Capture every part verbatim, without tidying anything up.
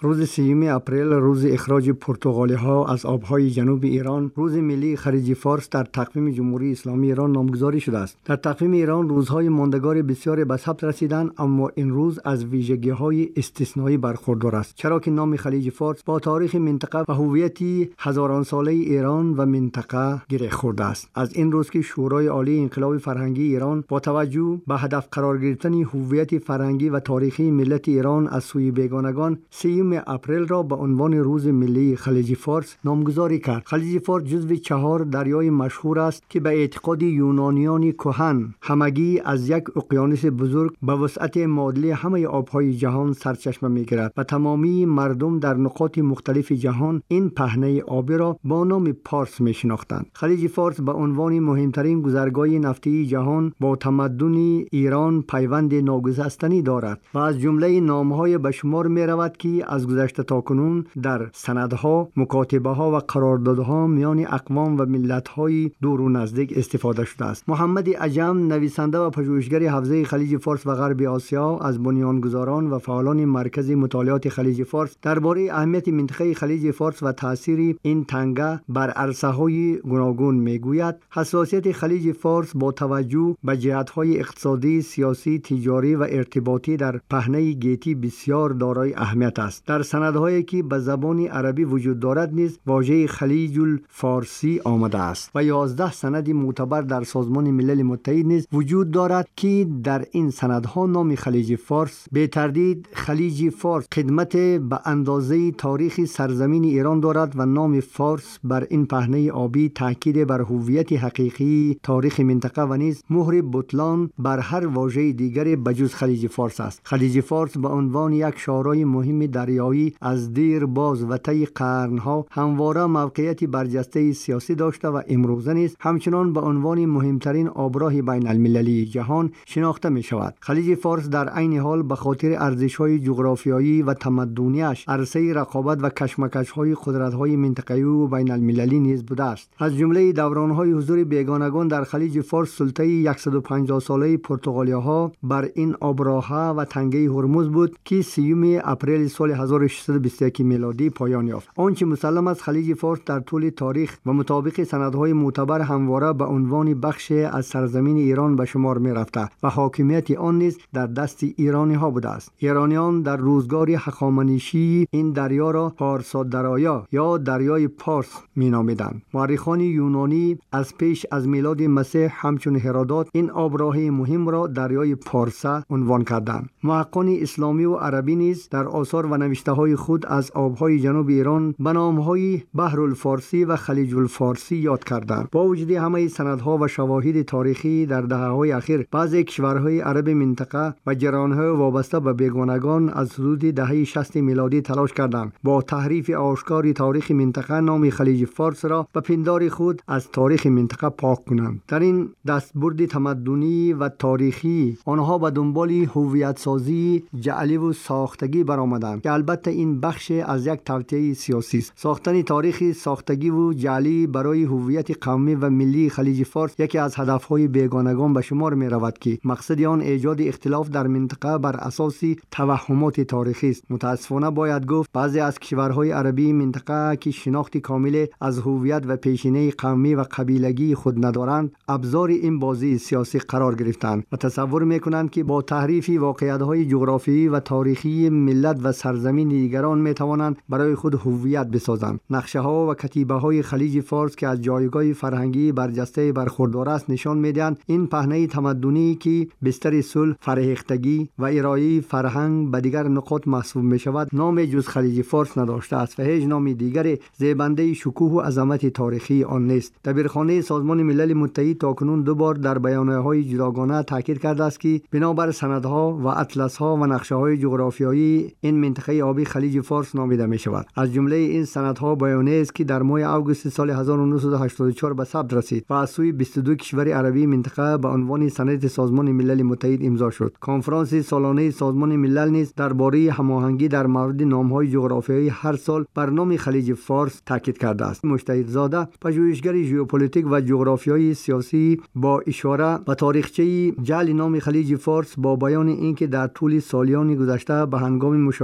روز سیوم اپریل روز اخراج پرتغالی ها از آبهای جنوب ایران، روز ملی خلیج فارس در تقویم جمهوری اسلامی ایران نامگذاری شده است. در تقویم ایران روزهای ماندگار بسیاری به ثبت رسیدند، اما این روز از ویژگی‌های استثنایی برخوردار است، چرا که نام خلیج فارس با تاریخ منطقه و هویت هزاران ساله ایران و منطقه گره خورده است. از این روز که شورای عالی انقلاب فرهنگی ایران با توجه به هدف قرار گرفتن هویت فرهنگی و تاریخی ملت ایران از سوی بیگانگان، سیوم اپریل را به عنوان روز ملی خلیج فارس نامگذاری کرد. خلیج فارس جزو چهار دریای مشهور است که به اعتقاد یونانیان کهن همگی از یک اقیانوس بزرگ به وسعت معادل همه آبهای جهان سرچشمه می‌گیرد و تمامی مردم در نقاط مختلف جهان این پهنه آبی را با نام پارس می‌شناختند. خلیج فارس به عنوان مهمترین گذرگاه نفتی جهان با تمدن ایران پیوند ناگسستنی دارد و از جمله نام‌های به شمار می‌رود که از گذشته تا کنون در سندها، مکاتبه‌ها و قراردادها میان اقوام و ملت‌های دور و نزدیک استفاده شده است. محمد عجم، نویسنده و پژوهشگر حوزه خلیج فارس و غرب آسیا، از بنیانگذاران و فعالان مرکز مطالعات خلیج فارس درباره اهمیت منطقه خلیج فارس و تأثیر این تنگه بر عرصه‌های گوناگون میگوید: حساسیت خلیج فارس با توجه به جهت‌های اقتصادی، سیاسی، تجاری و ارتباطی در پهنه گیتی بسیار دارای اهمیت است. در سندهایی که به زبان عربی وجود دارد نیز واژه خلیج الفارسی آمده است و یازده سند معتبر در سازمان ملل متحد نیز وجود دارد که در این سندها نام خلیج فارس به تردید خلیج فارس خدمت به اندازه تاریخی سرزمین ایران دارد و نام فارس بر این پهنه آبی تاکید بر هویت حقیقی تاریخ منطقه و نیز مهر بطلان بر هر واژه دیگری بجز خلیج فارس است. خلیج فارس به عنوان یک شارای مهم دریایی از دیر باز و طی قرنها همواره موقعیت برجسته سیاسی داشته و امروزه نیز همچنان به عنوان مهمترین آبراه بین المللی جهان شناخته می شود. خلیج فارس در عین حال به خاطر ارزش‌های جغرافیایی و تمدنیش عرصه رقابت و کشمکش‌های قدرت‌های منطقه‌ای و بین المللی نیز بوده است. از جمله دوران‌های حضور بیگانگان در خلیج فارس سلطه صد و پنجاه ساله پرتغالی‌ها بر این آبراهه و تنگه هرمز بود که سیوم اپریل سال هزار و ششصد و بیست و یک میلادی پایان یافت. آنچه مسلم است خلیج فارس در طول تاریخ و مطابق سندهای معتبر همواره به عنوان بخش از سرزمین ایران به شمار می رفته و حاکمیت آن نیز در دست ایرانی ها بوده است. ایرانیان در روزگار هخامنشی این دریا را پارسادرایا یا دریای پارس می نامیدند. مورخان یونانی از پیش از میلاد مسیح همچون هرودوت این آبراه مهم را دریای پارسه عنوان کردند. محققان اسلامی و عربی نیز در آثار و نوشته های خود از آبهای جنوب ایران به نام‌های بحر الفارسی و خلیج الفارسی یاد کردند. با وجود همه سندها و شواهد تاریخی در دهه‌های اخیر بعضی کشورهای عرب منطقه و جریان‌های وابسته به بیگانگان از حدود دهه شصت میلادی تلاش کردند با تحریف آشکار تاریخ منطقه نام خلیج فارس را به پندار خود از تاریخ منطقه پاک کنند. در این دستبرد تمدنی و تاریخی آنها به دنبال هویت سازی جعلی و ساختگی برآمدند که البته این بخش از یک توطئه سیاسی است. ساختن تاریخی ساختگی و جعلی برای هویت قومی و ملی خلیج فارس یکی از هدفهای بیگانگان به شمار می رود که مقصد آن ایجاد اختلاف در منطقه بر اساس توهمات تاریخی است. متاسفانه باید گفت بعضی از کشورهای عربی منطقه که شناخت کامل از هویت و پیشینه قومی و قبیلگی خود ندارند ابزار این بازی سیاسی قرار گرفتند و تصور میکنند که با تحریف واقعیت‌های جغرافیایی و تاریخی ملت و سرزمین دیگران میتوانند برای خود هویت بسازند. نقشه‌ها و کتیبه‌های خلیج فارس که از جایگاه فرهنگی برجسته برخوردار است نشان میدهند این پهنه تمدنی که بستر صلح، فرهیختگی و ارائه فرهنگ به دیگر نقاط محسوب میشود نام جز خلیج فارس نداشته است و هیچ نام دیگری زیبنده شکوه و عظمت تاریخی آن نیست. دبیرخانه سازمان ملل متحد تاکنون دو بار در بیانیه‌های جداگانه تاکید کرده است که بنابر سندها و اطلس‌ها و نقشه‌های جغرافیایی این منطقه آبی خلیج فارس نامیده می‌شود. از جمله این سندها بیانیه است که در ماه آگوست سال هزار و نهصد و هشتاد و چهار به ثبت رسید و از سوی بیست و دو کشور عربی منطقه به عنوان سند سازمان ملل متحد امضا شد. کنفرانس سالانه سازمان ملل نیز درباره هماهنگی در مورد نام‌های جغرافیایی هر سال بر نام خلیج فارس تاکید کرده است. مجتهدزاده پژوهشگر ژئوپلیتیک و جغرافیای سیاسی با اشاره به تاریخچه جعل نام خلیج فارس با بیان اینکه در طول سالیان گذشته به هنگام مشاهده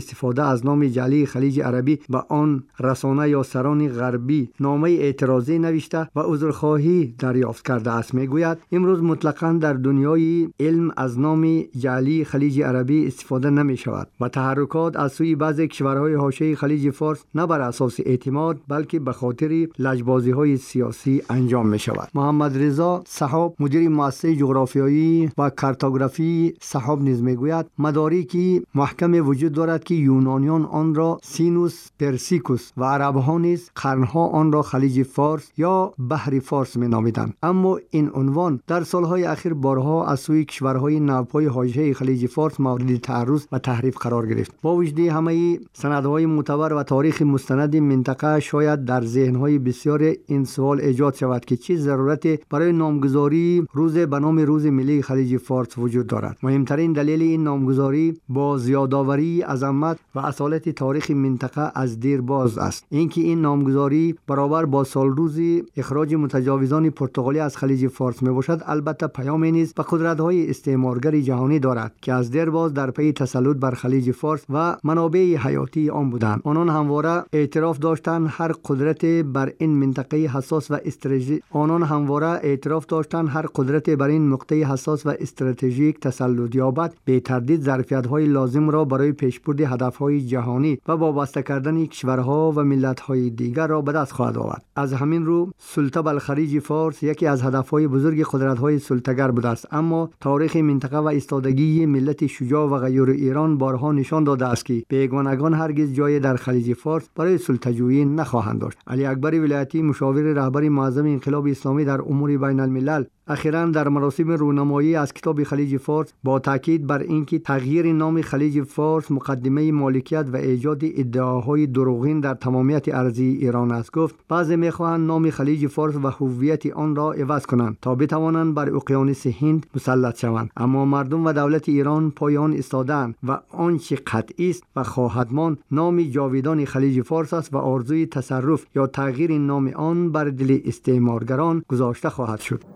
استفاده از نام جعلی خلیج عربی به آن رسانه یا سران غربی نامه اعتراضی نوشته و عذرخواهی دریافت کرده است. میگوید امروز مطلقاً در دنیای علم از نام جعلی خلیج عربی استفاده نمی شود و تحرکات از سوی بعضی کشورهای حاشیه خلیج فارس نه بر اساس اعتماد بلکه به خاطر لجبازی های سیاسی انجام می شود. محمد رضا سحاب مدیر مؤسسه جغرافیایی و کارتوگرافی سحاب نیز میگوید مدارکی محکم وجود دارد که یونانیان آن را سینوس پرسیکوس و عربها نیز قرنها آن را خلیج فارس یا بحر فارس می نامیدند، اما این عنوان در سالهای اخیر بارها از سوی کشورهای ناپای حاشیه خلیج فارس مورد تعرض و تحریف قرار گرفت. با وجود همه سندهای معتبر و تاریخ مستند منطقه شاید در ذهنهای بسیار این سوال ایجاد شود که چه ضرورت برای نامگذاری روز به نام روز ملی خلیج فارس وجود دارد. مهمترین دلیل این نامگذاری با زیادآوری عظمت و اصالت تاریخ منطقه از دیر باز است. اینکه این نامگذاری برابر با سال روز اخراج متجاوزان پرتغالی از خلیج فارس می باشد البته پیامی نیز به قدرت‌های استعمارگر جهانی دارد که از دیر باز در پی تسلط بر خلیج فارس و منابع حیاتی آن بودند. آنان همواره اعتراف داشتند هر قدرت بر این منطقه حساس و استراتژیک آنان همواره اعتراف داشتند هر قدرت بر این نقطه حساس و استراتژیک تسلط یابد به تردید ظرفیت‌های لازم را برای پیشبرد هدف‌های جهانی و وابسته کردن کشورها و ملت‌های دیگر را به دست خواهد آورد. از همین رو سلطه بر خلیج فارس یکی از هدف‌های بزرگ قدرت‌های سلطه‌گر بوده است، اما تاریخ منطقه و ایستادگی ملت شجاع و غیور ایران بارها نشان داده است که بیگانگان هرگز جای در خلیج فارس برای سلطه‌جویی نخواهند داشت. علی اکبر ولایتی مشاور رهبر معظم انقلاب اسلامی در امور بین الملل اخیراً در مراسم رونمایی از کتاب خلیج فارس با تاکید بر اینکه تغییر نام خلیج فارس مقدمه مالکیت و ایجاد ادعاهای دروغین در تمامیت ارضی ایران است گفت بعضی میخواهند نام خلیج فارس و هویت آن را عوض کنند تا بتوانند بر اقیانوس هند مسلط شوند، اما مردم و دولت ایران پای آن ایستادند و آنچه قطعی است و خواهد ماند نام جاویدان خلیج فارس است و آرزوی تصرف یا تغییر نام آن بر دل استعمارگران گذاشته خواهد شد.